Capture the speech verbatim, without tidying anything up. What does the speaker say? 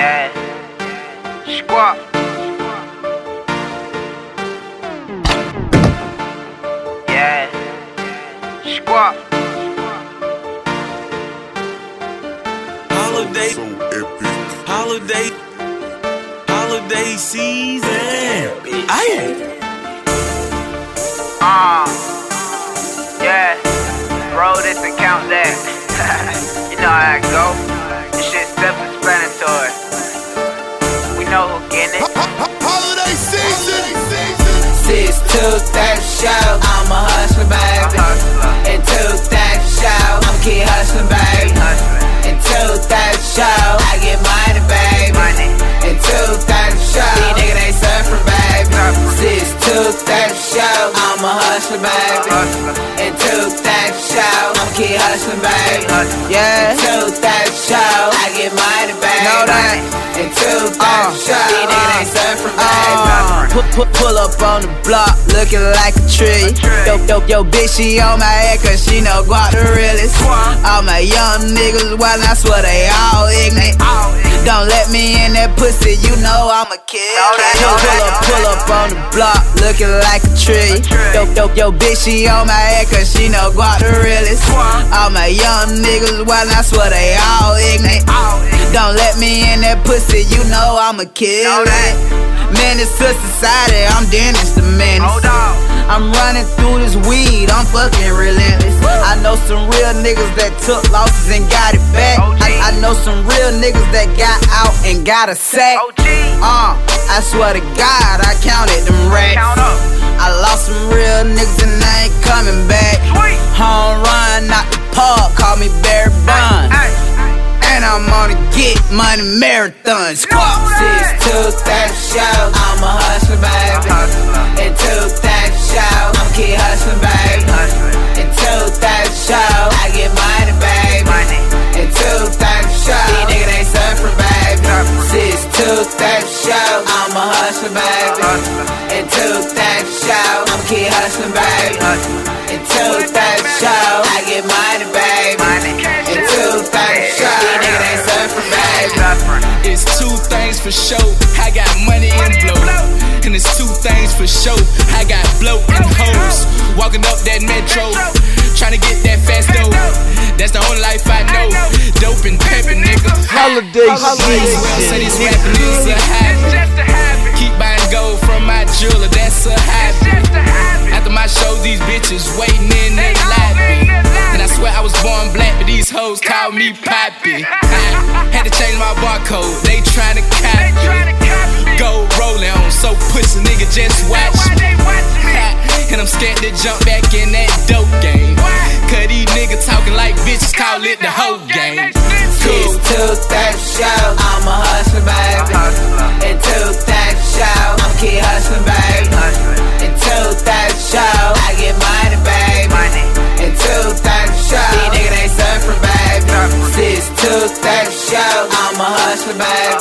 Yeah. Squat. Yeah. Squat. Holiday, so epic. Holiday, holiday season. Aye. Uh, yeah. Bro, this and count that. You know how I go. This shit self-explanatory. We know who getting it. Holiday season. Since took that show, I'm a hustler, baby. And took that show, I'm keep hustling, baby. And took that show, I get money, baby. And took that show, these niggas ain't suffering, baby. Since took that show, I'm a hustler, baby. And took that show, I'm keep hustling, baby. Yeah. And took that show, I get money, baby. Know that. And took that show, these niggas ain't suffering, baby. Put, put, pull up on the block, looking like a tree. Yo, yo, yo, bitch, she on my head cause she know guap the realest. All my young niggas wild, I swear they all ignorant. Don't let me in that pussy, you know I'ma kill it. Pull, pull up, pull up on the block, looking like a tree. Yo, yo, yo, bitch, she on my head cause she know guap the realest. All my young niggas wild, I swear they all ignorant. Don't let me in that pussy, you know I'ma kill it. Menace to society, I'm Dennis the Menace. I'm running through this weed, I'm fucking relentless. I know some real niggas that took losses and got it back. I, I know some real niggas that got out and got a sack. Uh, I swear to God, I counted them racks. I lost some real niggas and I ain't coming back. Home run, not the park, call me Barry Bonds. And I'm on a get money marathon. Squat. Since took that show, I'm a hustler, baby. And took that show, I'm keep hustling, baby. And took that show, I get money, baby. And took that show, these niggas ain't suffering, baby. Since took that show, I'm a hustler, baby. And took that show, I'm keep hustling, baby. And took that show, I get money, baby. And took that show, these niggas ain't suffering, baby. It's two things for sure, I got money and blow. And it's two things for sure, I got blow and hoes. Walking up that metro, tryna get that fast dough. That's the only life I know. Dope and pimpin', nigga. Holiday season. Say this rapping is a habit. Keep buying gold from my jeweler, that's a habit. After my show, these bitches waiting in their lobby. And I swear I was born black, but these hoes call me Poppy. Had to change my barcode, they tryna copy. Gold rolling on, so pussy nigga just watch me. And I'm scared to jump back in that dope game. Cause these niggas talking like bitches, call it the whole game. Cool. Took that show, I'm a hustler, baby. And took that show, I'm keep hustling, baby. And took that show, I get money, baby. And took that show, these niggas ain't suffering, baby. Since took that show, I'm a hustler, baby.